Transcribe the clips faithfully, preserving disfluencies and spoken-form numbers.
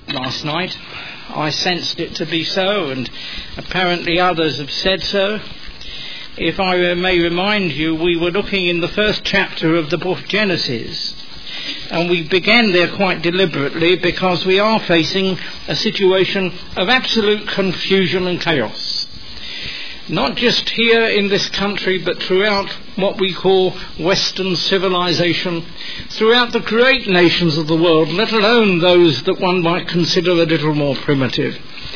last night. I sensed it to be so, and apparently others have said so. If I may remind you, we were looking in the first chapter of the book of Genesis, and we began there quite deliberately because we are facing a situation of absolute confusion and chaos. Not just here in this country, but throughout what we call Western civilization, throughout the great nations of the world, let alone those that one might consider a little more primitive.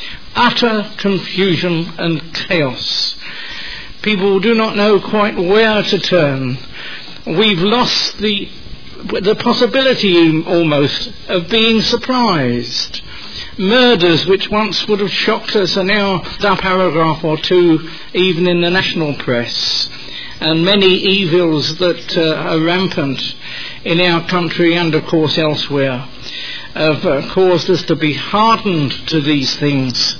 Utter confusion and chaos. People do not know quite where to turn. We've lost the, the possibility almost of being surprised. Murders which once would have shocked us are now a paragraph or two even in the national press, and many evils that uh, are rampant in our country and of course elsewhere have uh, caused us to be hardened to these things,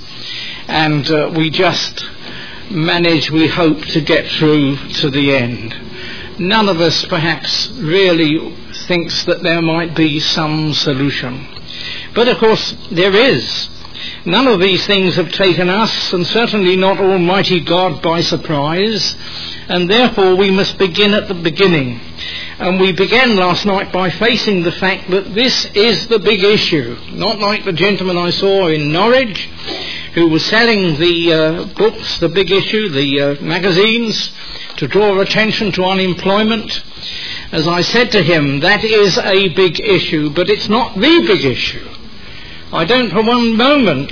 and uh, we just manage, we hope, to get through to the end. None of us perhaps really thinks that there might be some solution. But of course there is. None of these things have taken us, and certainly not Almighty God, by surprise, and therefore we must begin at the beginning. And we began last night by facing the fact that this is the big issue, not like the gentleman I saw in Norwich who was selling the uh, books, the big issue, the uh, magazines, to draw attention to unemployment. As I said to him, that is a big issue, but it's not the big issue. I don't for one moment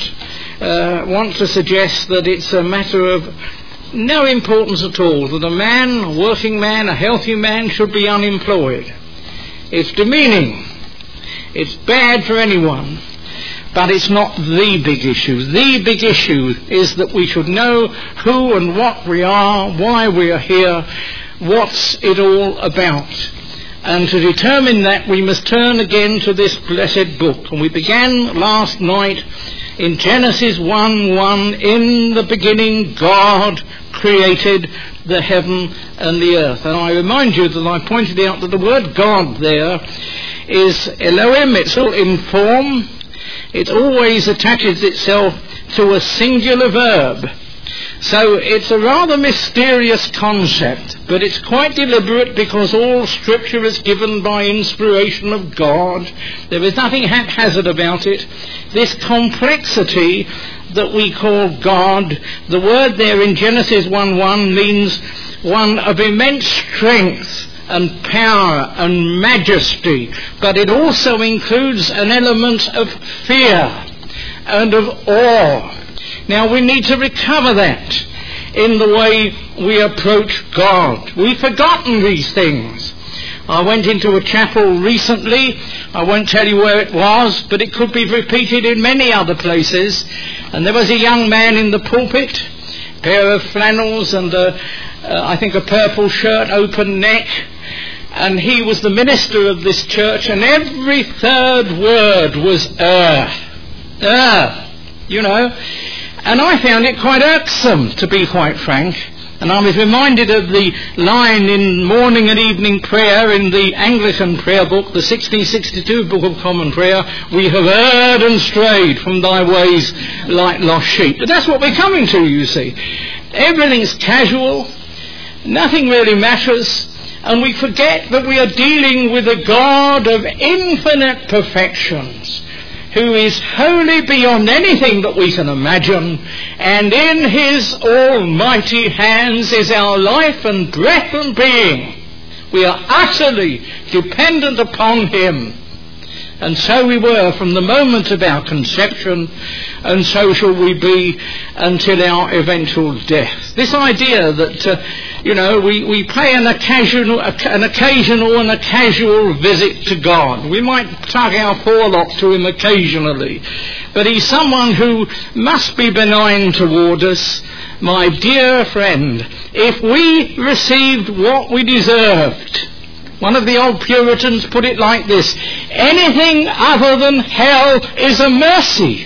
uh, want to suggest that it's a matter of no importance at all, that a man, a working man, a healthy man should be unemployed. It's demeaning. It's bad for anyone. But it's not the big issue. The big issue is that we should know who and what we are, why we are here, what's it all about. And to determine that, we must turn again to this blessed book. And we began last night in Genesis one one, in the beginning God created the heaven and the earth. And I remind you that I pointed out that the word God there is Elohim. It's all in form. It always attaches itself to a singular verb. So it's a rather mysterious concept, but it's quite deliberate because all Scripture is given by inspiration of God. There is nothing haphazard about it. This complexity that we call God, the word there in Genesis one one means one of immense strength and power and majesty, but it also includes an element of fear and of awe. Now we need to recover that in the way we approach God. We've forgotten these things. I went into a chapel recently. I won't tell you where it was, but it could be repeated in many other places. And there was a young man in the pulpit, a pair of flannels and a, uh, I think a purple shirt, open neck. And he was the minister of this church, and every third word was earth. Earth, you know. And I found it quite irksome, to be quite frank. And I was reminded of the line in morning and evening prayer in the Anglican prayer book, the sixteen sixty-two Book of Common Prayer, we have erred and strayed from thy ways like lost sheep. But that's what we're coming to, you see. Everything's casual, nothing really matters, and we forget that we are dealing with a God of infinite perfections, who is wholly beyond anything that we can imagine, and in his almighty hands is our life and breath and being. We are utterly dependent upon him. And so we were from the moment of our conception, and so shall we be until our eventual death. This idea that, uh, you know, we, we pay an occasional, an occasional and a casual visit to God. We might tug our forelock to him occasionally, but he's someone who must be benign toward us. My dear friend, if we received what we deserved, one of the old Puritans put it like this: anything other than hell is a mercy.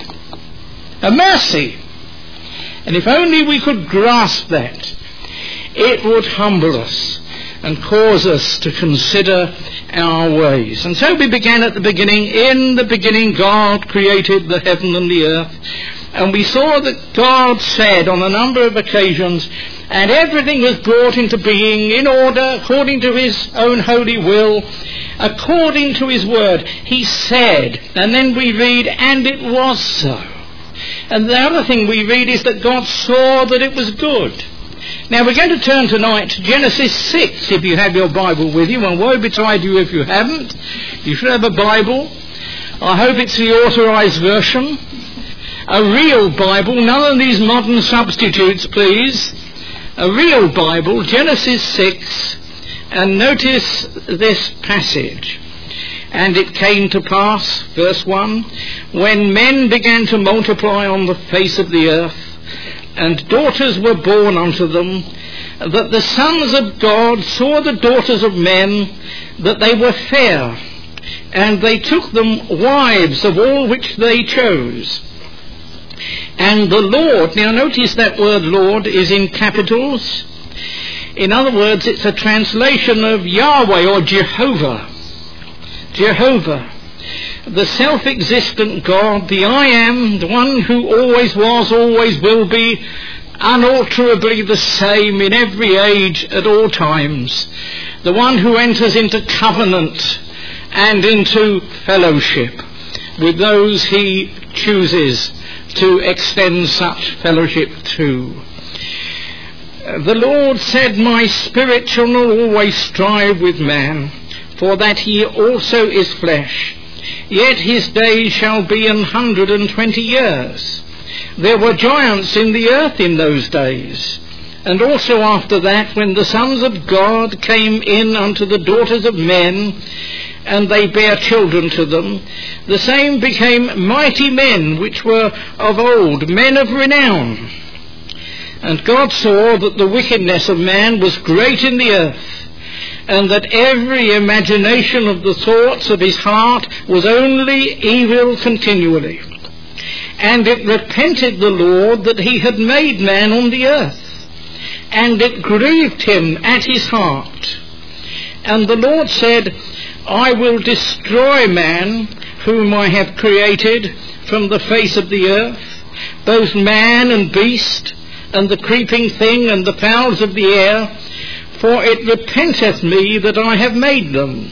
A mercy. And if only we could grasp that, it would humble us. and cause us to consider our ways. And so we began at the beginning. In the beginning God created the heaven and the earth. And we saw that God said on a number of occasions, and everything was brought into being in order according to his own holy will, according to his word. He said, and then we read, and it was so. And the other thing we read is that God saw that it was good. Now we're going to turn tonight to Genesis six, if you have your Bible with you, and woe betide you if you haven't. You should have a Bible. I hope it's the authorised version. A real Bible, none of these modern substitutes, please. A real Bible, Genesis six, and notice this passage. And it came to pass, verse one, when men began to multiply on the face of the earth, and daughters were born unto them, that the sons of God saw the daughters of men, that they were fair, and they took them wives of all which they chose. And the Lord, now notice that word Lord is in capitals. In other words, it's a translation of Yahweh or Jehovah. Jehovah, the self-existent God, the I am, the one who always was, always will be, unalterably the same in every age at all times. The one who enters into covenant and into fellowship with those he chooses to extend such fellowship to. The Lord said, my spirit shall not always strive with man, for that he also is flesh. Yet his days shall be an hundred and twenty years. There were giants in the earth in those days. And also after that, when the sons of God came in unto the daughters of men, and they bare children to them, the same became mighty men which were of old, men of renown. And God saw that the wickedness of man was great in the earth, and that every imagination of the thoughts of his heart was only evil continually. And it repented the Lord that he had made man on the earth, and it grieved him at his heart. And the Lord said, I will destroy man whom I have created from the face of the earth, both man and beast, and the creeping thing and the fowls of the air, for it repenteth me that I have made them.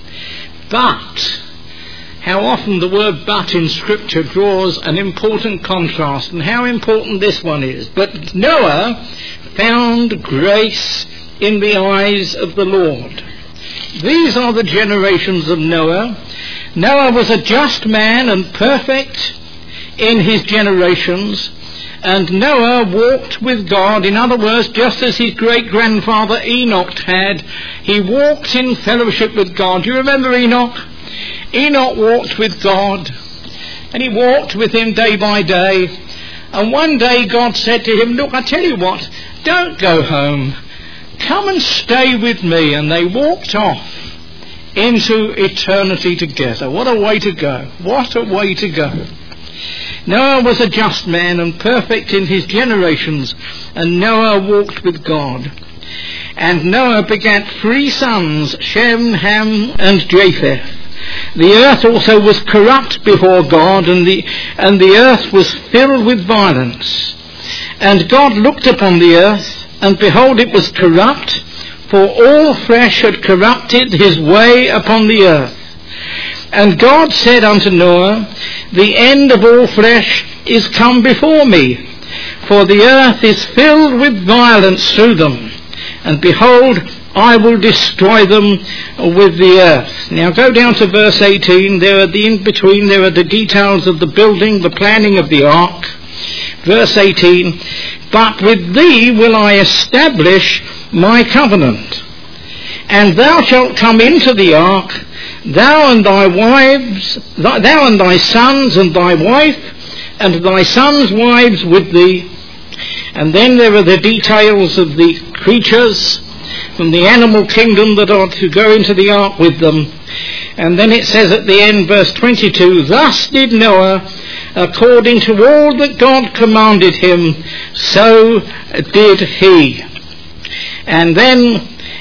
But, how often the word but in Scripture draws an important contrast, and how important this one is. But Noah found grace in the eyes of the Lord. These are the generations of Noah. Noah was a just man and perfect in his generations, and Noah walked with God. In other words, just as his great-grandfather Enoch had, he walked in fellowship with God. Do you remember Enoch? Enoch walked with God, and he walked with him day by day. And one day God said to him, look, I tell you what, don't go home. Come and stay with me. And they walked off into eternity together. What a way to go. What a way to go. Noah was a just man and perfect in his generations, and Noah walked with God. And Noah begat three sons, Shem, Ham, and Japheth. The earth also was corrupt before God, and the, and the earth was filled with violence. And God looked upon the earth, and behold, it was corrupt, for all flesh had corrupted his way upon the earth. And God said unto Noah, the end of all flesh is come before me, for the earth is filled with violence through them. And behold, I will destroy them with the earth. Now go down to verse eighteen. There are the in between, there are the details of the building, the planning of the ark. Verse eighteen, but with thee will I establish my covenant, and thou shalt come into the ark, thou and thy wives, thou and thy sons and thy wife, and thy sons' wives with thee. And then there are the details of the creatures from the animal kingdom that are to go into the ark with them. And then it says at the end, verse twenty-two, thus did Noah, according to all that God commanded him, so did he. And then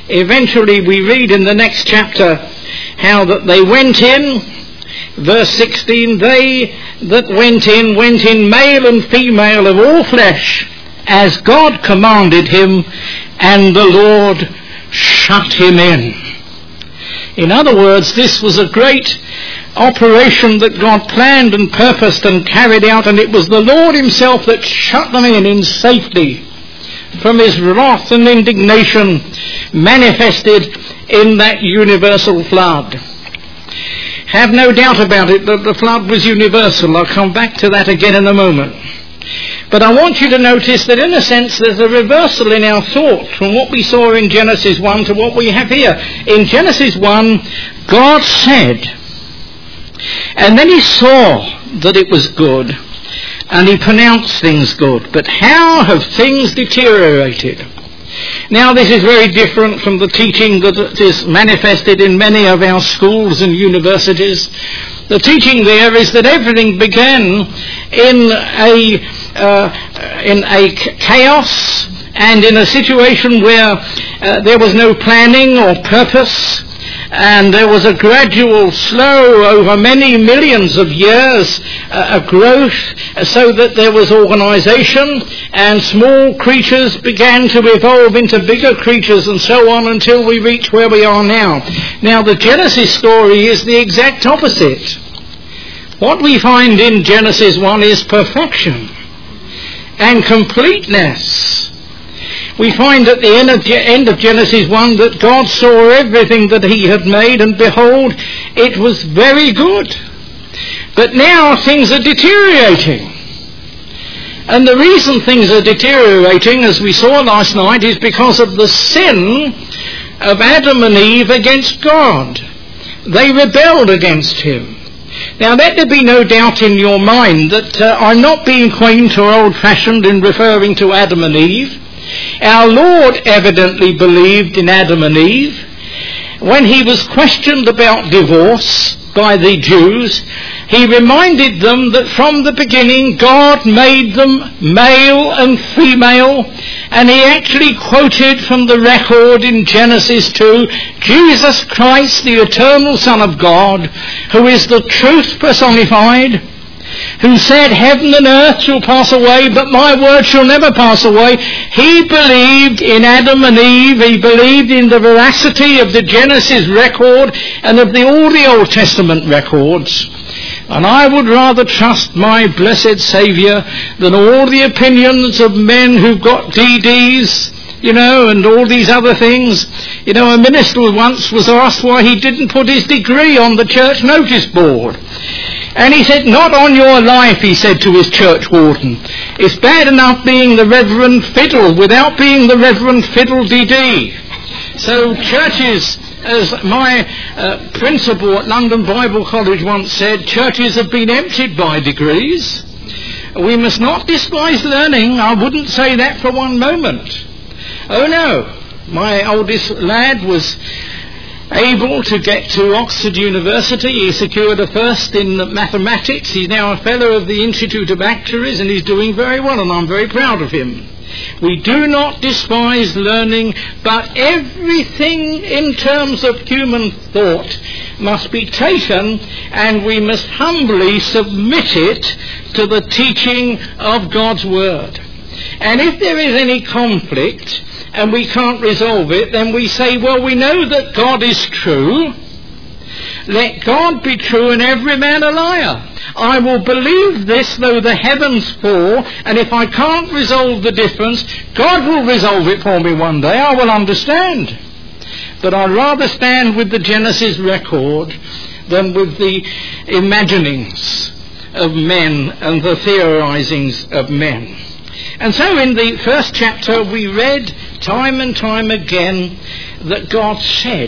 eventually we read in the next chapter how that they went in. Verse sixteen, they that went in, went in male and female of all flesh, as God commanded him, and the Lord shut him in. In other words, this was a great operation that God planned and purposed and carried out, and it was the Lord himself that shut them in in safety from his wrath and indignation manifested in that universal flood. Have no doubt about it that the flood was universal. I'll come back to that again in a moment. But I want you to notice that in a sense there's a reversal in our thought from what we saw in Genesis one to what we have here. In Genesis one, God said, and then he saw that it was good, and he pronounced things good. But how have things deteriorated? Now this is very different from the teaching that is manifested in many of our schools and universities. The teaching there is that everything began in a uh, in a chaos and in a situation where uh, there was no planning or purpose, and there was a gradual, slow, over many millions of years, uh, a growth, uh, so that there was organisation, and small creatures began to evolve into bigger creatures, and so on until we reach where we are now. Now the Genesis story is the exact opposite. What we find in Genesis one is perfection and completeness. We find at the end of, end of Genesis one that God saw everything that he had made, and behold, it was very good. But now things are deteriorating. And the reason things are deteriorating, as we saw last night, is because of the sin of Adam and Eve against God. They rebelled against him. Now let there be no doubt in your mind that uh, I'm not being quaint or old-fashioned in referring to Adam and Eve. Our Lord evidently believed in Adam and Eve. When he was questioned about divorce by the Jews, he reminded them that from the beginning God made them male and female, and he actually quoted from the record in Genesis two, Jesus Christ, the eternal Son of God, who is the truth personified, who said, heaven and earth shall pass away, but my word shall never pass away. He believed in Adam and Eve. He believed in the veracity of the Genesis record and of the, all the Old Testament records. And I would rather trust my blessed Saviour than all the opinions of men who've got D Ds, you know, and all these other things. You know, a minister once was asked why he didn't put his degree on the church notice board. And he said, not on your life, he said to his church warden. It's bad enough being the Reverend Fiddle without being the Reverend Fiddle D D. So churches, as my uh, principal at London Bible College once said, churches have been emptied by degrees. We must not despise learning. I wouldn't say that for one moment. Oh no, my oldest lad was able to get to Oxford University. He secured a first in mathematics. He's now a fellow of the Institute of Actuaries, and he's doing very well, and I'm very proud of him. We do not despise learning, but everything in terms of human thought must be taken, and we must humbly submit it to the teaching of God's Word. And if there is any conflict and we can't resolve it, then we say, well, we know that God is true. Let God be true and every man a liar. I will believe this though the heavens fall, and if I can't resolve the difference, God will resolve it for me one day. I will understand. But I'd rather stand with the Genesis record than with the imaginings of men and the theorizings of men. And so in the first chapter we read time and time again that God said.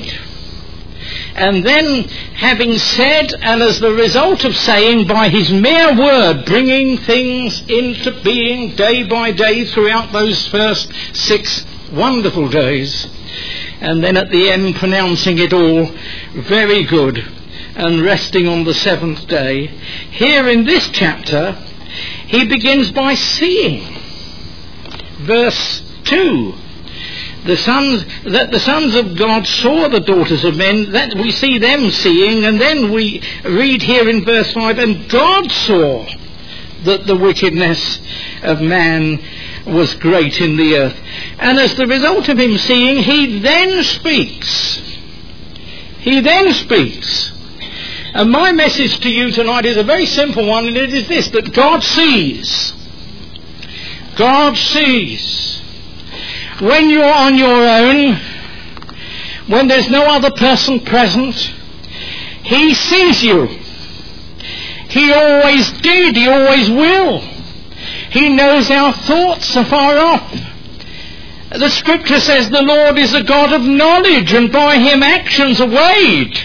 And then, having said, and as the result of saying, by his mere word, bringing things into being day by day throughout those first six wonderful days, and then at the end pronouncing it all very good and resting on the seventh day, here in this chapter he begins by seeing. Verse two, the sons, that the sons of God saw the daughters of men, that we see them seeing, and then we read here in verse five, and God saw that the wickedness of man was great in the earth. And as the result of him seeing, he then speaks. He then speaks. And my message to you tonight is a very simple one, and it is this, that God sees. God sees. When you're on your own, when there's no other person present, he sees you. He always did, he always will. He knows our thoughts afar off. The scripture says the Lord is a God of knowledge, and by him actions are weighed.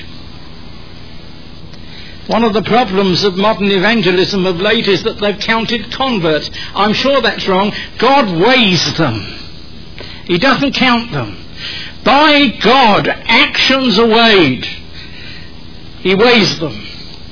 One of the problems of modern evangelism of late is that they've counted converts. I'm sure that's wrong. God weighs them. He doesn't count them. By God, actions are weighed. He weighs them.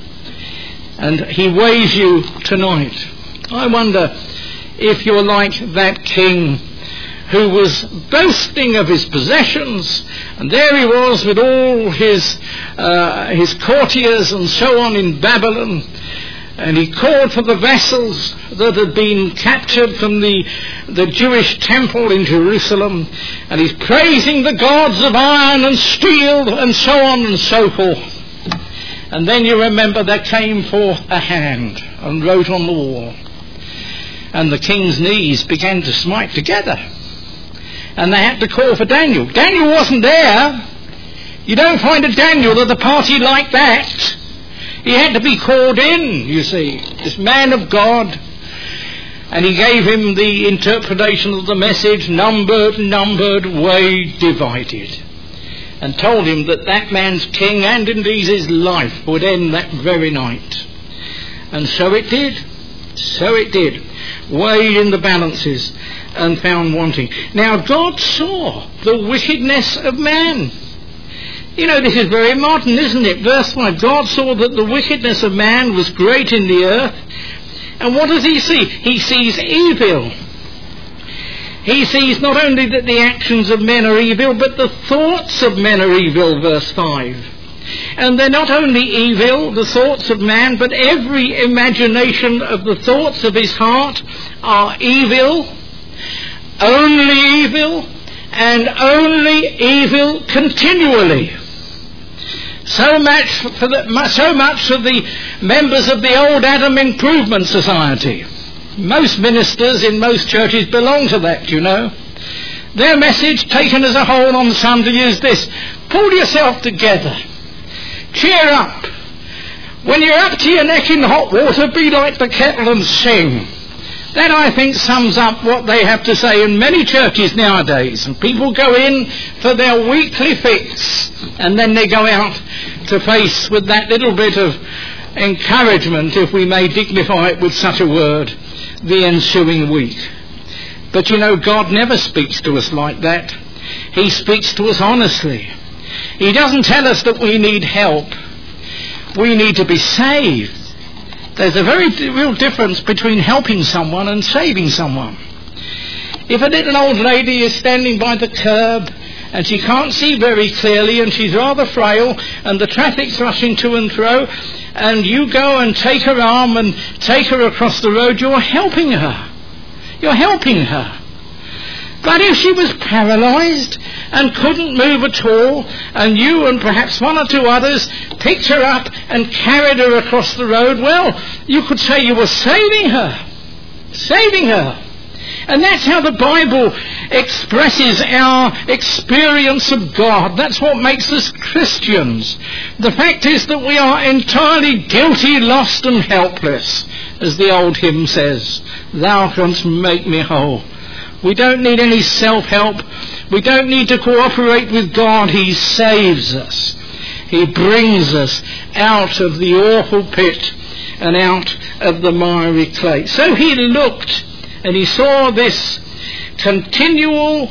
And he weighs you tonight. I wonder if you're like that king who was boasting of his possessions, and there he was with all his uh, his courtiers and so on in Babylon, and he called for the vessels that had been captured from the, the Jewish temple in Jerusalem, and he's praising the gods of iron and steel and so on and so forth. And then you remember there came forth a hand and wrote on the wall, and the king's knees began to smite together. And they had to call for Daniel. Daniel wasn't there. You don't find a Daniel at a party like that. He had to be called in, you see, this man of God. And he gave him the interpretation of the message, numbered, numbered, weighed, divided. And told him that that man's king, and indeed his life, would end that very night. And so it did. So it did. Weighed in the balances and found wanting. Now God saw the wickedness of man. You know, this is very modern, isn't it? Verse five, God saw that the wickedness of man was great in the earth. And what does he see? He sees evil. He sees not only that the actions of men are evil, but the thoughts of men are evil, verse five. And they're not only evil, the thoughts of man, but every imagination of the thoughts of his heart are evil, only evil, and only evil continually. So much for the, so much for the members of the old Adam Improvement Society. Most ministers in most churches belong to that, you know. Their message, taken as a whole on Sunday, is this: pull yourself together. Cheer up. When you're up to your neck in hot water, be like the kettle and sing. That, I think, sums up what they have to say in many churches nowadays. And people go in for their weekly fix, and then they go out to face with that little bit of encouragement, if we may dignify it with such a word, the ensuing week. But you know, God never speaks to us like that. He speaks to us honestly. He doesn't tell us that we need help. We need to be saved. There's a very real difference between helping someone and saving someone. If a little old lady is standing by the curb and she can't see very clearly and she's rather frail and the traffic's rushing to and fro, and you go and take her arm and take her across the road, you're helping her. You're helping her. But if she was paralysed and couldn't move at all, and you and perhaps one or two others picked her up and carried her across the road, well, you could say you were saving her. Saving her. And that's how the Bible expresses our experience of God. That's what makes us Christians. The fact is that we are entirely guilty, lost and helpless. As the old hymn says, "Thou canst make me whole." We don't need any self-help. We don't need to cooperate with God. He saves us. He brings us out of the awful pit and out of the miry clay. So he looked and he saw this continual,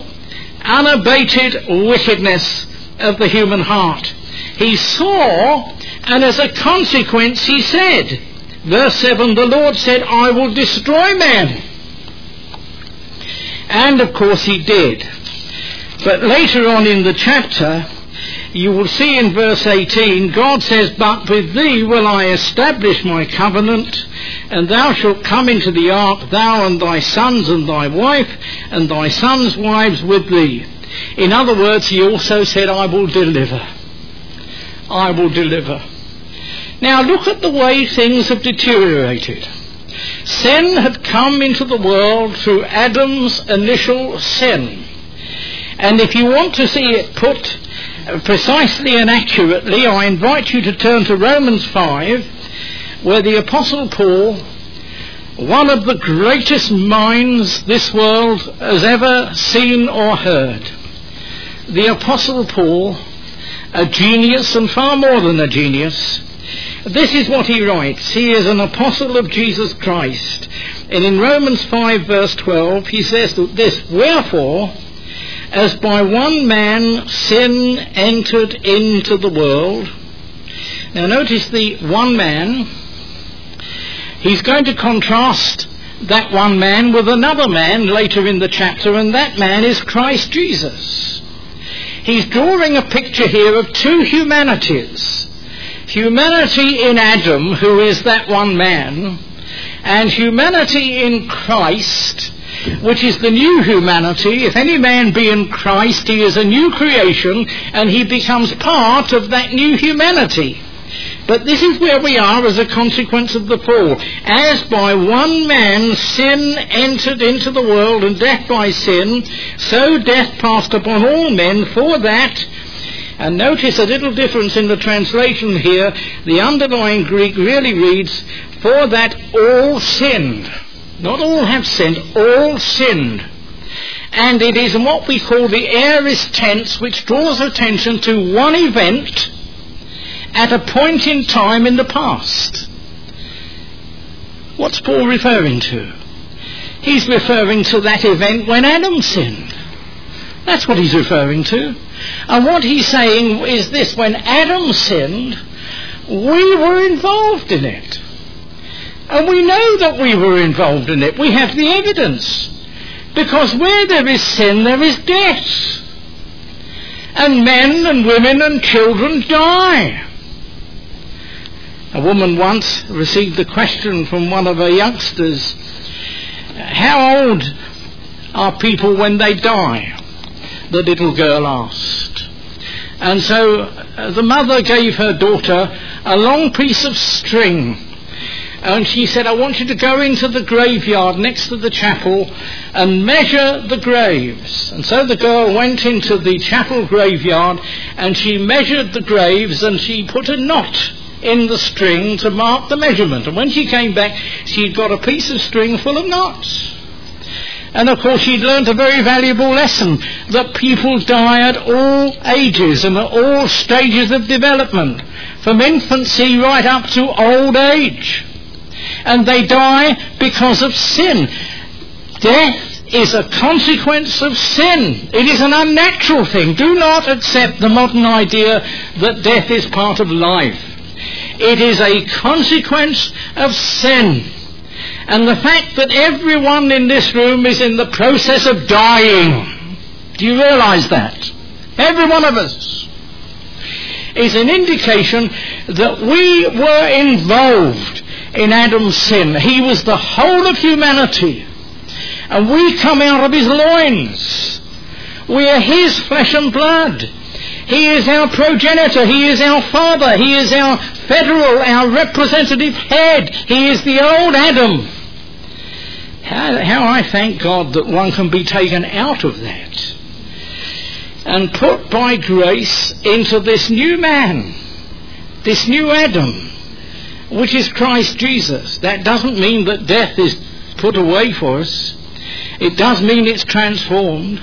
unabated wickedness of the human heart. He saw, and as a consequence he said, verse seven, the Lord said, "I will destroy man." And of course he did. But later on in the chapter, you will see in verse eighteen, God says, "But with thee will I establish my covenant, and thou shalt come into the ark, thou and thy sons and thy wife, and thy sons' wives with thee." In other words, he also said, "I will deliver. I will deliver." Now look at the way things have deteriorated. Sin had come into the world through Adam's initial sin. And if you want to see it put precisely and accurately, I invite you to turn to Romans five, where the Apostle Paul, one of the greatest minds this world has ever seen or heard, the Apostle Paul, a genius and far more than a genius, this is what he writes. He is an apostle of Jesus Christ. And in Romans five verse twelve he says this, "Wherefore, as by one man sin entered into the world." Now notice the one man. He's going to contrast that one man with another man later in the chapter, and that man is Christ Jesus. He's drawing a picture here of two humanities. Humanity in Adam, who is that one man, and humanity in Christ, which is the new humanity. If any man be in Christ, he is a new creation, and he becomes part of that new humanity. But this is where we are as a consequence of the fall. As by one man sin entered into the world, and death by sin, so death passed upon all men, for that. And notice a little difference in the translation here. The underlying Greek really reads, "For that all sinned." Not all have sinned, all sinned. And it is in what we call the aorist tense, which draws attention to one event at a point in time in the past. What's Paul referring to? He's referring to that event when Adam sinned. That's what he's referring to. And what he's saying is this: when Adam sinned, we were involved in it. And we know that we were involved in it. We have the evidence. Because where there is sin, there is death. And men and women and children die. A woman once received a question from one of her youngsters: "How old are people when they die?" the little girl asked. And so uh, the mother gave her daughter a long piece of string, and she said, "I want you to go into the graveyard next to the chapel and measure the graves." And so the girl went into the chapel graveyard, and she measured the graves, and she put a knot in the string to mark the measurement. And when she came back, she'd got a piece of string full of knots. And of course she'd learnt a very valuable lesson, that people die at all ages and at all stages of development, from infancy right up to old age. And they die because of sin. Death is a consequence of sin. It is an unnatural thing. Do not accept the modern idea that death is part of life. It is a consequence of sin. And the fact that everyone in this room is in the process of dying, do you realise that? Every one of us is an indication that we were involved in Adam's sin. He was the whole of humanity, and we come out of his loins. We are his flesh and blood. He is our progenitor. He is our father. He is our federal, our representative head. He is the old Adam. How, how I thank God that one can be taken out of that and put by grace into this new man, this new Adam, which is Christ Jesus. That doesn't mean that death is put away for us. It does mean it's transformed.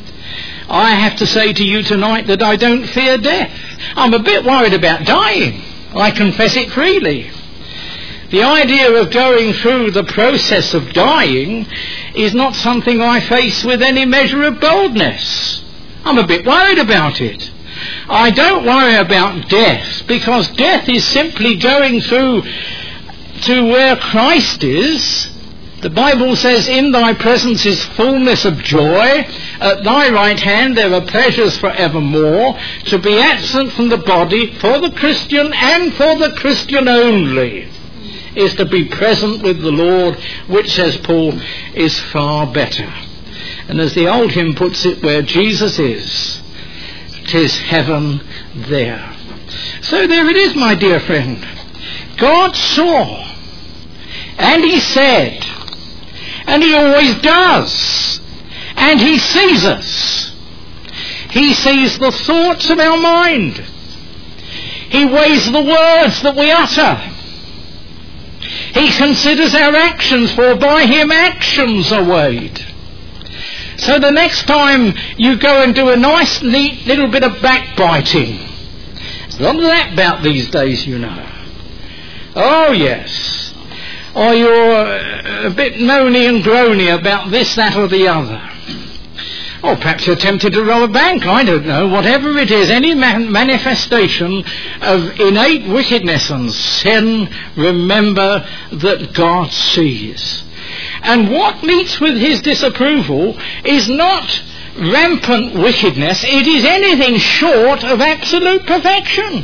I have to say to you tonight that I don't fear death. I'm a bit worried about dying. I confess it freely. The idea of going through the process of dying is not something I face with any measure of boldness. I'm a bit worried about it. I don't worry about death, because death is simply going through to where Christ is The Bible says, in thy presence is fullness of joy. At thy right hand there are pleasures for evermore. To be absent from the body for the Christian and for the Christian only is to be present with the Lord, which, says Paul, is far better. And as the old hymn puts it, where Jesus is, 'tis heaven there. So there it is, my dear friend. God saw, and he said, and he always does, and he sees us. He sees the thoughts of our mind. He weighs the words that we utter. He considers our actions, for by him actions are weighed. So the next time you go and do a nice, neat little bit of backbiting, there's a lot of that about these days, you know. Oh, yes. Or you're a bit moany and groany about this, that or the other. Or perhaps you're tempted to rob a bank, I don't know. Whatever it is, any man- manifestation of innate wickedness and sin, remember that God sees. And what meets with his disapproval is not rampant wickedness, it is anything short of absolute perfection.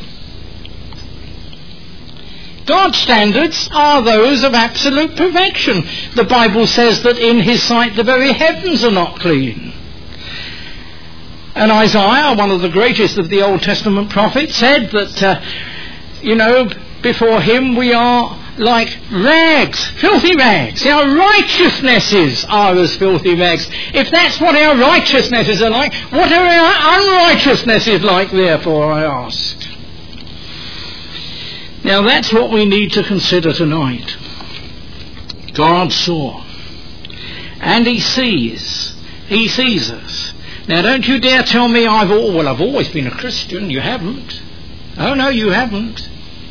God's standards are those of absolute perfection. The Bible says that in his sight the very heavens are not clean. And Isaiah, one of the greatest of the Old Testament prophets, said that, uh, you know, before him we are like rags, filthy rags. Our righteousnesses are as filthy rags. If that's what our righteousnesses are like, what are our unrighteousnesses like, therefore, I ask? Now that's what we need to consider tonight. God saw, and he sees. He sees us. Now don't you dare tell me I've all, well I've always been a Christian. You haven't. Oh no, you haven't.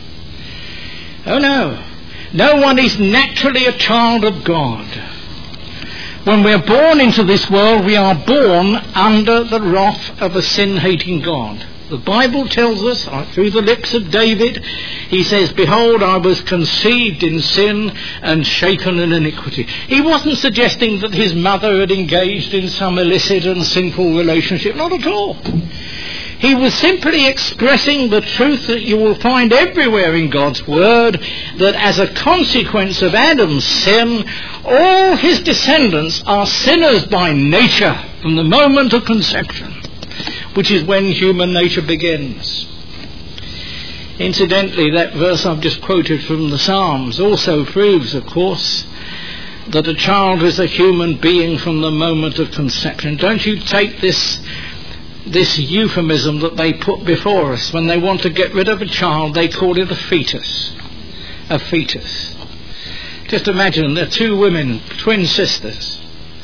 Oh no. No one is naturally a child of God. When we're born into this world, we are born under the wrath of a sin-hating God. The Bible tells us, through the lips of David, he says, behold, I was conceived in sin and shapen in iniquity. He wasn't suggesting that his mother had engaged in some illicit and sinful relationship. Not at all. He was simply expressing the truth that you will find everywhere in God's Word, that as a consequence of Adam's sin, all his descendants are sinners by nature from the moment of conception, which is when human nature begins. Incidentally, that verse I've just quoted from the Psalms also proves, of course, that a child is a human being from the moment of conception. Don't you take this this euphemism that they put before us. When they want to get rid of a child, they call it a fetus. A fetus. Just imagine, there are two women, twin sisters.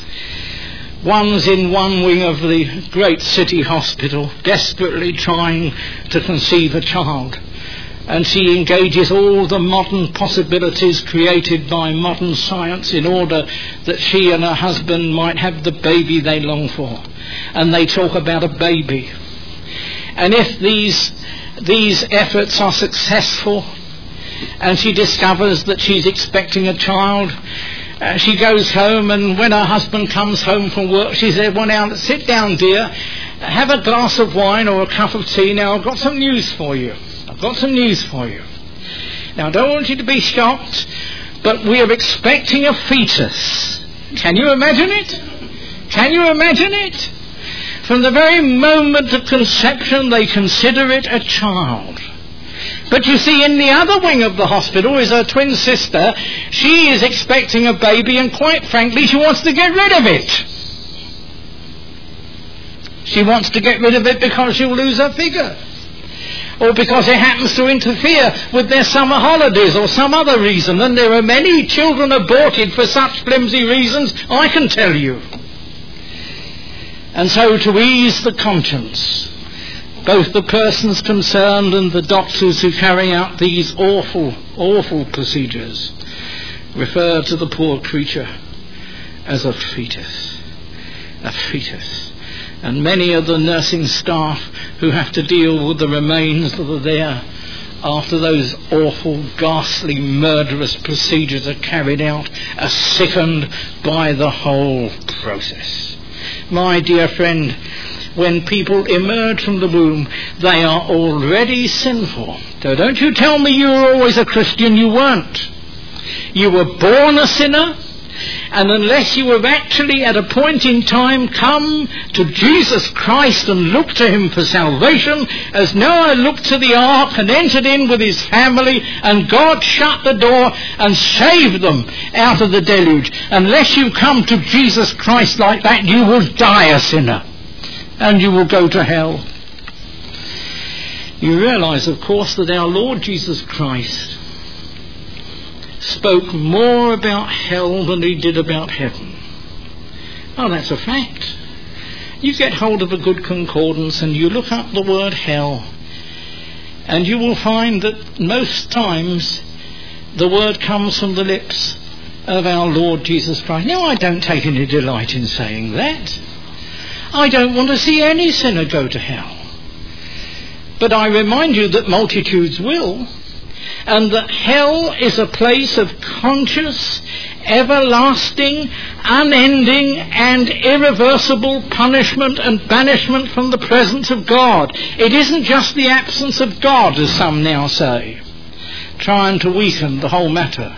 One's in one wing of the great city hospital, desperately trying to conceive a child. And she engages all the modern possibilities created by modern science in order that she and her husband might have the baby they long for. And they talk about a baby. And if these, these efforts are successful, and she discovers that she's expecting a child, Uh, she goes home, and when her husband comes home from work, she says, well now, sit down dear, have a glass of wine or a cup of tea. Now I've got some news for you. I've got some news for you. Now I don't want you to be shocked, but we are expecting a fetus. Can you imagine it? Can you imagine it? From the very moment of conception they consider it a child. But you see, in the other wing of the hospital is her twin sister. She is expecting a baby, and quite frankly, she wants to get rid of it. She wants to get rid of it because she'll lose her figure, or because it happens to interfere with their summer holidays, or some other reason. And there are many children aborted for such flimsy reasons, I can tell you. And so, to ease the conscience, both the persons concerned and the doctors who carry out these awful, awful procedures refer to the poor creature as a fetus. A fetus. And many of the nursing staff who have to deal with the remains that are there after those awful, ghastly, murderous procedures are carried out, are sickened by the whole process. My dear friend, when people emerge from the womb, they are already sinful. So don't you tell me you were always a Christian. You weren't. You were born a sinner, and unless you have actually at a point in time come to Jesus Christ and looked to him for salvation, as Noah looked to the ark and entered in with his family, and God shut the door and saved them out of the deluge, unless you come to Jesus Christ like that, you will die a sinner and you will go to hell. You realize, of course, that our Lord Jesus Christ spoke more about hell than he did about heaven. Oh, that's a fact. You get hold of a good concordance and you look up the word hell, and you will find that most times the word comes from the lips of our Lord Jesus Christ. Now, I don't take any delight in saying that. I don't want to see any sinner go to hell. But I remind you that multitudes will, and that hell is a place of conscious, everlasting, unending and irreversible punishment and banishment from the presence of God. It isn't just the absence of God, as some now say, trying to weaken the whole matter.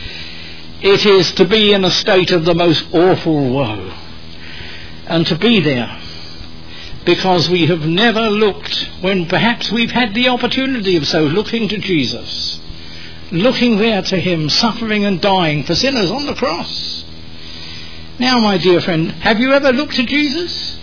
It is to be in a state of the most awful woe, and to be there because we have never looked, when perhaps we've had the opportunity of so, looking to Jesus, looking there to him, suffering and dying for sinners on the cross. Now, my dear friend, have you ever looked to Jesus?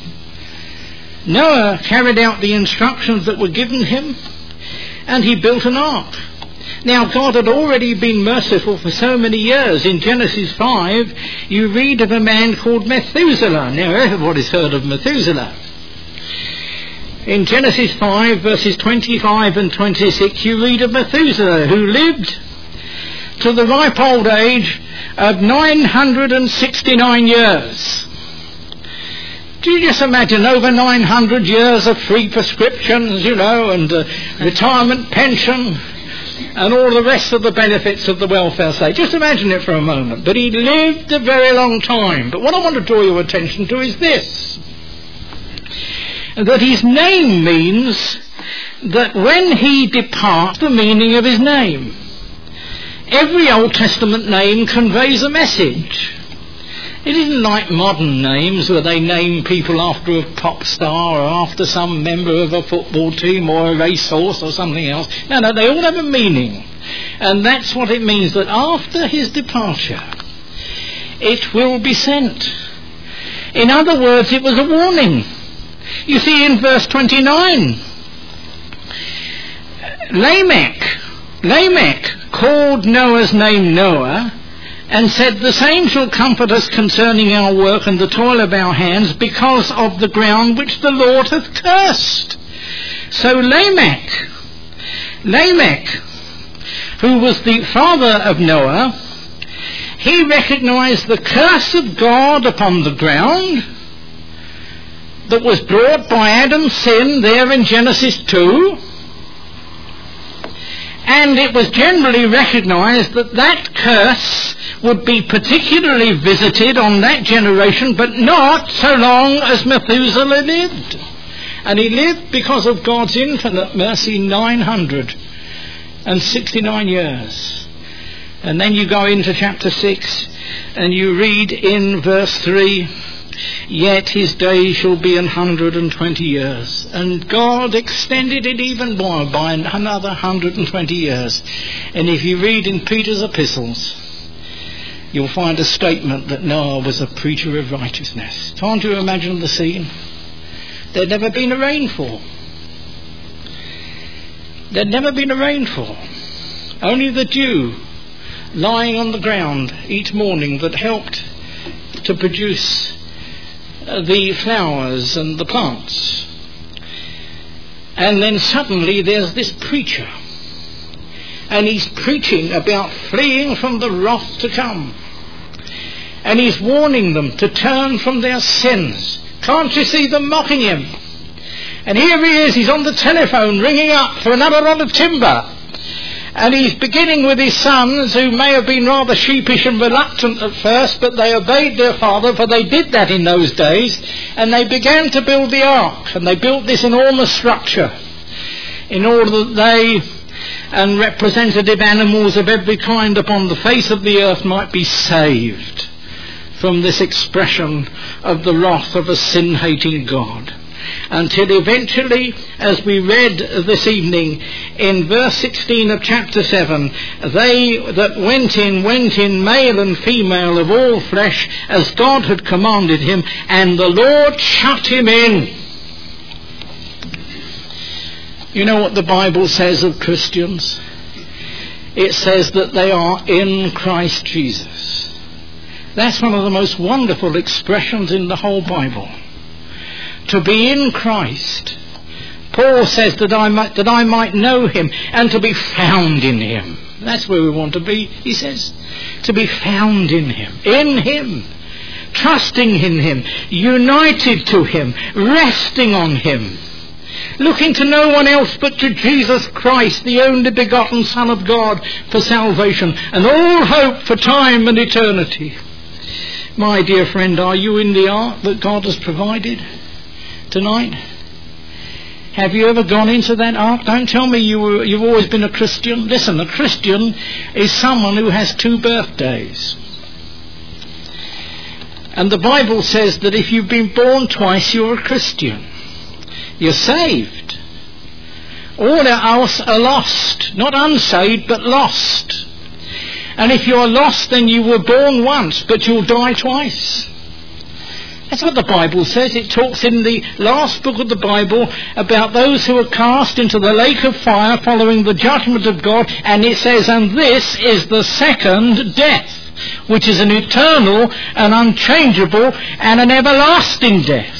Noah carried out the instructions that were given him, and he built an ark. Now, God had already been merciful for so many years. In Genesis five, you read of a man called Methuselah. Now, everybody's heard of Methuselah. In Genesis five, verses twenty-five and twenty-six, you read of Methuselah, who lived to the ripe old age of nine hundred sixty-nine years. Do you just imagine over nine hundred years of free prescriptions, you know, and uh, retirement pension, and all the rest of the benefits of the welfare state? Just imagine it for a moment. But he lived a very long time. But what I want to draw your attention to is this, that his name means that when he departs, the meaning of his name. Every Old Testament name conveys a message. It isn't like modern names where they name people after a pop star or after some member of a football team or a racehorse or something else. No, no, they all have a meaning. And that's what it means, that after his departure, it will be sent. In other words, it was a warning. You see in verse twenty-nine, Lamech, Lamech called Noah's name Noah, and said, the same shall comfort us concerning our work and the toil of our hands, because of the ground which the Lord hath cursed. So Lamech, Lamech, who was the father of Noah, he recognized the curse of God upon the ground that was brought by Adam's sin there in Genesis two. And it was generally recognized that that curse would be particularly visited on that generation, but not so long as Methuselah lived. And he lived, because of God's infinite mercy, nine hundred sixty-nine years. And then you go into chapter six and you read in verse three, yet his days shall be an hundred and twenty years. And God extended it even more by another hundred and twenty years. And if you read in Peter's epistles, you'll find a statement that Noah was a preacher of righteousness. Can't you imagine the scene? There'd never been a rainfall. There'd never been a rainfall. Only the dew lying on the ground each morning that helped to produce the flowers and the plants. And then suddenly there's this preacher, and he's preaching about fleeing from the wrath to come, and he's warning them to turn from their sins. Can't you see them mocking him? And here he is, he's on the telephone ringing up for another rod of timber, And he's beginning with his sons, who may have been rather sheepish and reluctant at first, but they obeyed their father, for they did that in those days, and they began to build the ark, and they built this enormous structure in order that they and representative animals of every kind upon the face of the earth might be saved from this expression of the wrath of a sin-hating God. Until eventually, as we read this evening in verse sixteen of chapter seven, they that went in, went in male and female of all flesh, as God had commanded him, and the Lord shut him in. You know what the Bible says of Christians? It says that they are in Christ Jesus. That's one of the most wonderful expressions in the whole Bible. To be in Christ. Paul says that I might, that I might know him and to be found in him. That's where we want to be, he says. To be found in him. In him. Trusting in him. United to him. Resting on him. Looking to no one else but to Jesus Christ, the only begotten Son of God, for salvation. And all hope for time and eternity. My dear friend, are you in the ark that God has provided tonight? Have you ever gone into that ark? Don't tell me you were, you've always been a Christian. Listen, a Christian is someone who has two birthdays. And the Bible says that if you've been born twice, you're a Christian. You're saved. All else are lost. Not unsaved, but lost. And if you're lost, then you were born once, but you'll die twice. That's what the Bible says. It talks in the last book of the Bible about those who are cast into the lake of fire following the judgment of God. And it says, and this is the second death, which is an eternal and unchangeable and an everlasting death.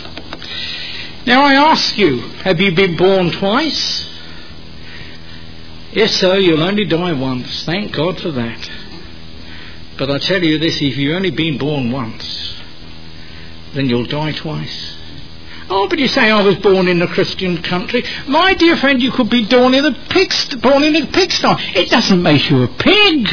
Now I ask you, have you been born twice? Yes, sir, you'll only die once. Thank God for that. But I tell you this, if you've only been born once, then you'll die twice. Oh, but you say I was born in a Christian country. My dear friend, you could be born in a pigsty. Born in a pigsty. It doesn't make you a pig.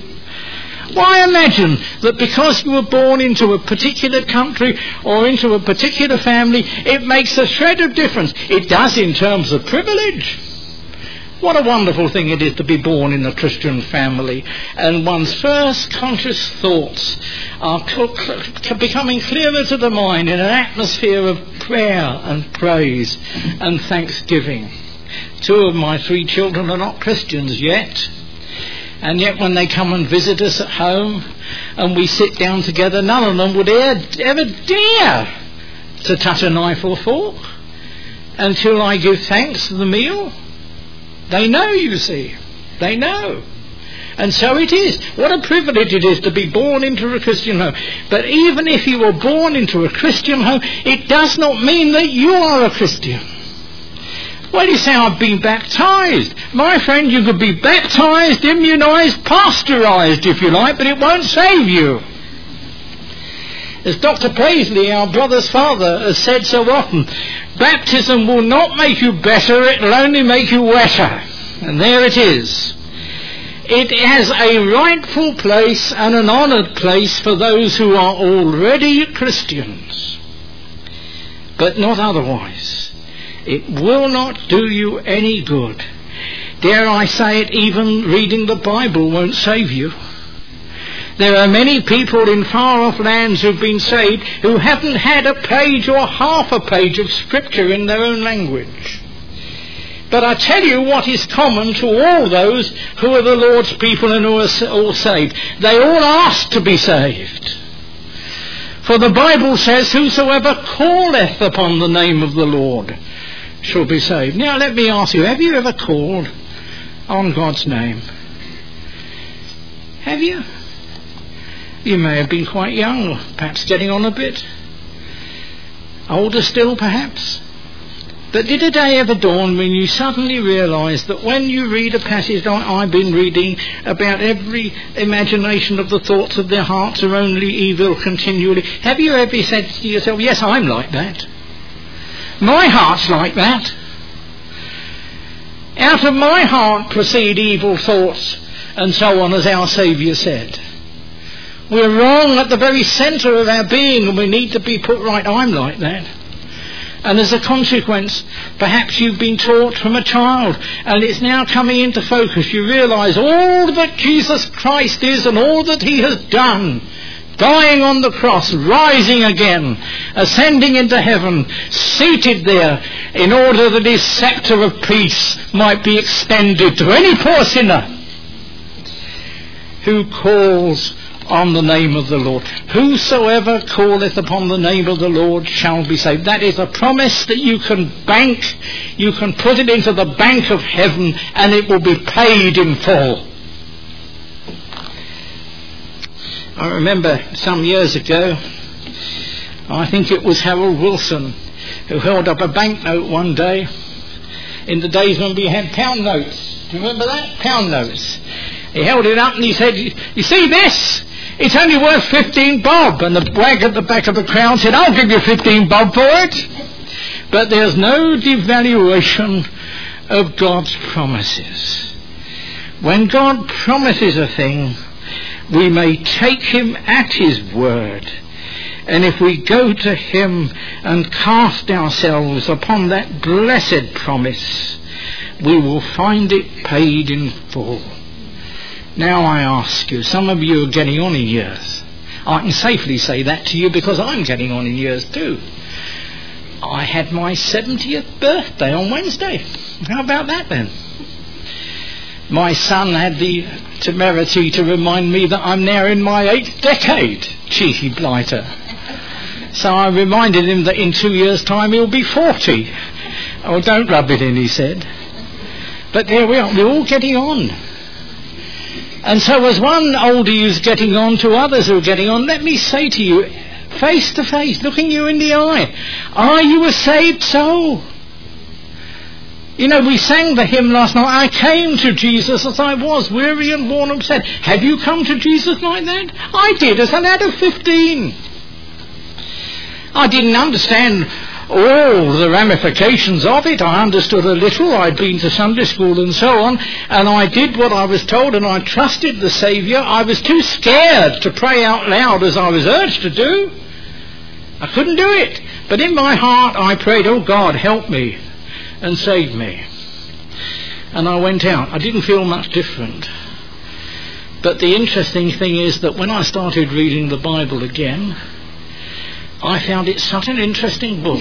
Why imagine that because you were born into a particular country or into a particular family, it makes a shred of difference? It does in terms of privilege. What a wonderful thing it is to be born in a Christian family, and one's first conscious thoughts are becoming clearer to the mind in an atmosphere of prayer and praise and thanksgiving. Two of my three children are not Christians yet, and yet when they come and visit us at home and we sit down together, none of them would ever, ever dare to touch a knife or fork until I give thanks for the meal. They know, you see. They know. And so it is. What a privilege it is to be born into a Christian home. But even if you were born into a Christian home, it does not mean that you are a Christian. Well, you say, I've been baptized. My friend, you could be baptized, immunized, pasteurized, if you like, but it won't save you. As Doctor Paisley, our brother's father, has said so often, baptism will not make you better, it will only make you wetter. And there it is. It has a rightful place and an honoured place for those who are already Christians, but not otherwise. It will not do you any good. Dare I say it, even reading the Bible won't save you. There are many people in far-off lands who've been saved who haven't had a page or half a page of Scripture in their own language. But I tell you what is common to all those who are the Lord's people and who are all saved. They all ask to be saved. For the Bible says, whosoever calleth upon the name of the Lord shall be saved. Now let me ask you, have you ever called on God's name? Have you? You may have been quite young, or perhaps getting on a bit. Older still, perhaps. But did a day ever dawn when you suddenly realised that when you read a passage like I've been reading about every imagination of the thoughts of their hearts are only evil continually, have you ever said to yourself, yes, I'm like that. My heart's like that. Out of my heart proceed evil thoughts, and so on, as our Saviour said. We're wrong at the very centre of our being, and we need to be put right. I'm like that. And as a consequence, perhaps you've been taught from a child, and it's now coming into focus. You realise all that Jesus Christ is and all that he has done, dying on the cross, rising again, ascending into heaven, seated there in order that his sceptre of peace might be extended to any poor sinner who calls on the name of the Lord. Whosoever calleth upon the name of the Lord shall be saved. That is a promise that you can bank, you can put it into the bank of heaven, and it will be paid in full. I remember some years ago, I think it was Harold Wilson, who held up a banknote one day in the days when we had pound notes. Do you remember that? Pound notes. He held it up and he said, "You see this? It's only worth fifteen bob." And the wag at the back of the crowd said, "I'll give you fifteen bob for it." But there's no devaluation of God's promises. When God promises a thing, we may take him at his word. And if we go to him and cast ourselves upon that blessed promise, we will find it paid in full. Now I ask you, some of you are getting on in years. I can safely say that to you because I'm getting on in years too. I had my seventieth birthday on Wednesday. How about that then? My son had the temerity to remind me that I'm now in my eighth decade. Cheeky blighter. So I reminded him that in two years' time he'll be forty. Oh, don't rub it in, he said. But there we are, we're all getting on. And so as one older you's getting on to others who are getting on, let me say to you, face to face, looking you in the eye, are you a saved soul? You know, we sang the hymn last night, "I came to Jesus as I was, weary and worn and sad." Have you come to Jesus like that? I did, as a lad of fifteen. I didn't understand all the ramifications of it. I understood a little. I'd been to Sunday school and so on, and I did what I was told, and I trusted the Saviour. I was too scared to pray out loud as I was urged to do. I couldn't do it. But in my heart I prayed, "Oh God, help me and save me." And I went out. I didn't feel much different. But the interesting thing is that when I started reading the Bible again, I found it such an interesting book.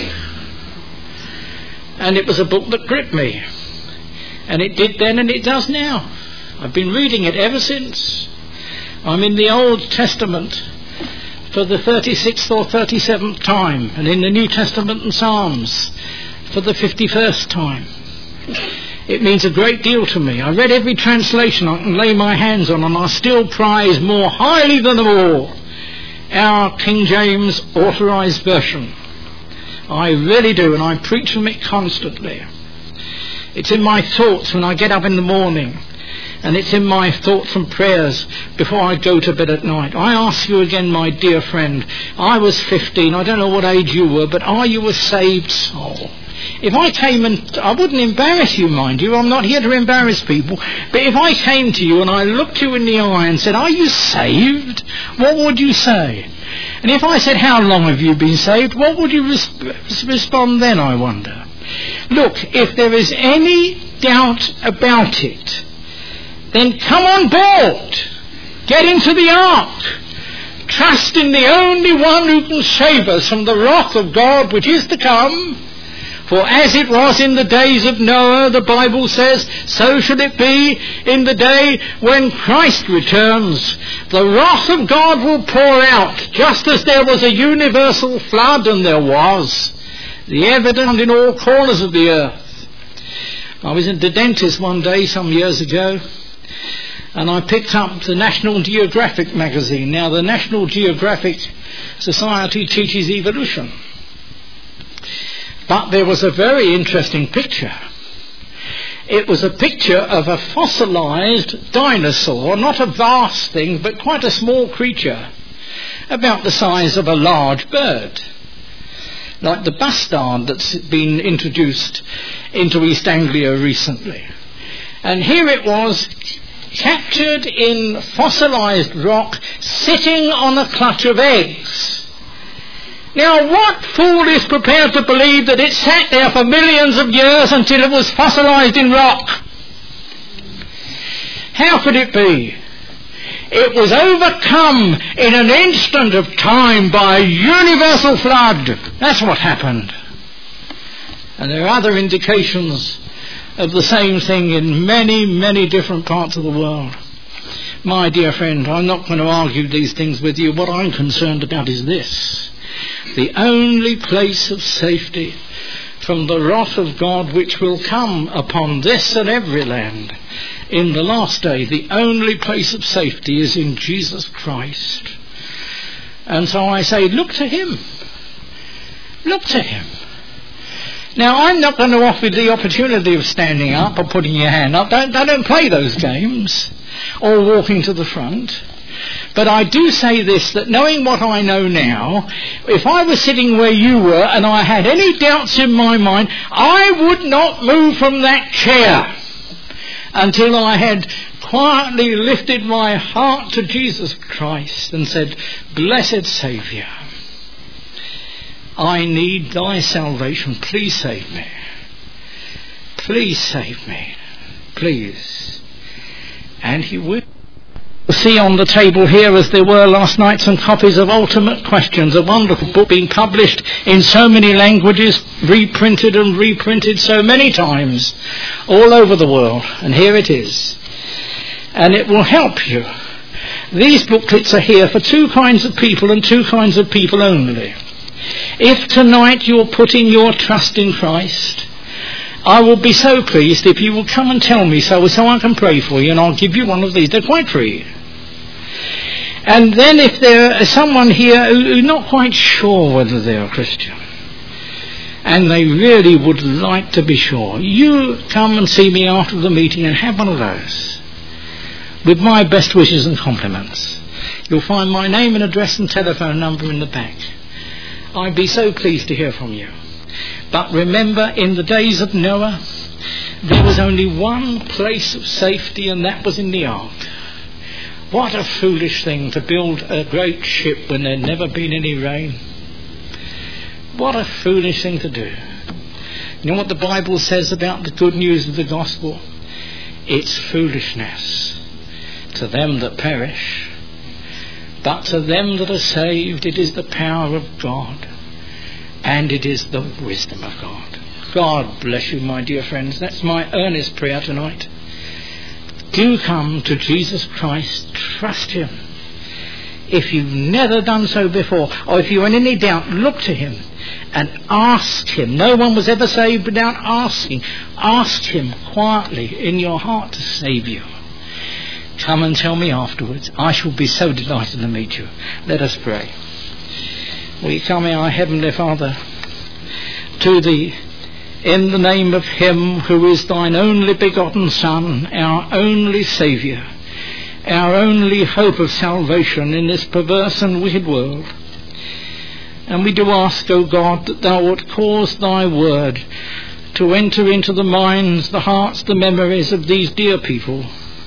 And it was a book that gripped me. And it did then and it does now. I've been reading it ever since. I'm in the Old Testament for the thirty-sixth or thirty-seventh time, and in the New Testament and Psalms for the fifty-first time. It means a great deal to me. I read every translation I can lay my hands on, and I still prize more highly than them all our King James Authorised Version. I really do, and I preach from it constantly. It's in my thoughts when I get up in the morning, and it's in my thoughts and prayers before I go to bed at night. I ask you again, my dear friend, I was fifteen, I don't know what age you were, but are you a saved soul? If I came and, I wouldn't embarrass you, mind you, I'm not here to embarrass people, but if I came to you and I looked you in the eye and said, "Are you saved?" what would you say? And if I said, "How long have you been saved?" what would you res- respond then, I wonder? Look, if there is any doubt about it, then come on board. Get into the ark. Trust in the only one who can save us from the wrath of God which is to come. For as it was in the days of Noah, the Bible says, so shall it be in the day when Christ returns. The wrath of God will pour out, just as there was a universal flood, and there was, the evidence in all corners of the earth. I was at the dentist one day some years ago, and I picked up the National Geographic magazine. Now, the National Geographic Society teaches evolution. But there was a very interesting picture. It was a picture of a fossilized dinosaur, not a vast thing, but quite a small creature, about the size of a large bird, like the bustard that's been introduced into East Anglia recently. And here it was, captured in fossilized rock, sitting on a clutch of eggs. Now, what fool is prepared to believe that it sat there for millions of years until it was fossilized in rock? How could it be? It was overcome in an instant of time by a universal flood. That's what happened. And there are other indications of the same thing in many, many different parts of the world. My dear friend, I'm not going to argue these things with you. What I'm concerned about is this: the only place of safety from the wrath of God which will come upon this and every land in the last day, the only place of safety is in Jesus Christ. And so I say, look to him. Look to him. Now, I'm not going to offer the opportunity of standing up or putting your hand up. Don't, I don't play those games, or walking to the front. But I do say this, that knowing what I know now, if I was sitting where you were and I had any doubts in my mind, I would not move from that chair until I had quietly lifted my heart to Jesus Christ and said, "Blessed Saviour, I need thy salvation. Please save me. Please save me. Please." And he will. You'll see on the table here, as there were last night, some copies of Ultimate Questions, a wonderful book being published in so many languages, reprinted and reprinted so many times all over the world. And here it is. And it will help you. These booklets are here for two kinds of people, and two kinds of people only. If tonight you're putting your trust in Christ, I will be so pleased if you will come and tell me so, so I can pray for you, and I'll give you one of these. They're quite free. And then if there is someone here who's not quite sure whether they're a Christian, and they really would like to be sure, you come and see me after the meeting and have one of those, with my best wishes and compliments. You'll find my name and address and telephone number in the back. I'd be so pleased to hear from you. But remember, in the days of Noah, there was only one place of safety, and that was in the ark. What a foolish thing to build a great ship when there'd never been any rain. What a foolish thing to do. You know what the Bible says about the good news of the gospel? It's foolishness to them that perish, but to them that are saved it is the power of God. And it is the wisdom of God. God bless you, my dear friends. That's my earnest prayer tonight. Do come to Jesus Christ. Trust him. If you've never done so before, or if you're in any doubt, look to him and ask him. No one was ever saved without asking. Ask him quietly in your heart to save you. Come and tell me afterwards. I shall be so delighted to meet you. Let us pray. We come, our Heavenly Father, to thee in the name of him who is thine only begotten Son, our only Saviour, our only hope of salvation in this perverse and wicked world. And we do ask, O God, that thou wilt cause thy word to enter into the minds, the hearts, the memories of these dear people.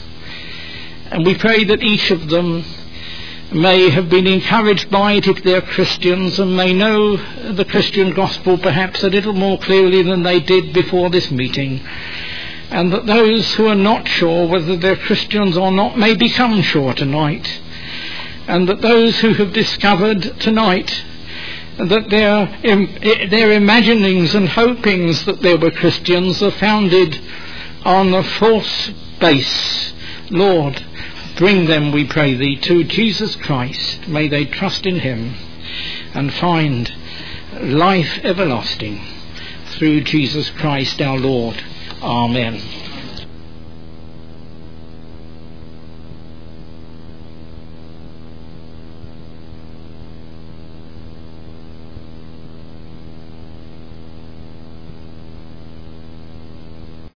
And we pray that each of them may have been encouraged by it if they're Christians, and may know the Christian gospel perhaps a little more clearly than they did before this meeting, and that those who are not sure whether they're Christians or not may become sure tonight, and that those who have discovered tonight that their, their imaginings and hopings that they were Christians are founded on a false base, Lord, bring them, we pray thee, to Jesus Christ. May they trust in him and find life everlasting through Jesus Christ our Lord. Amen.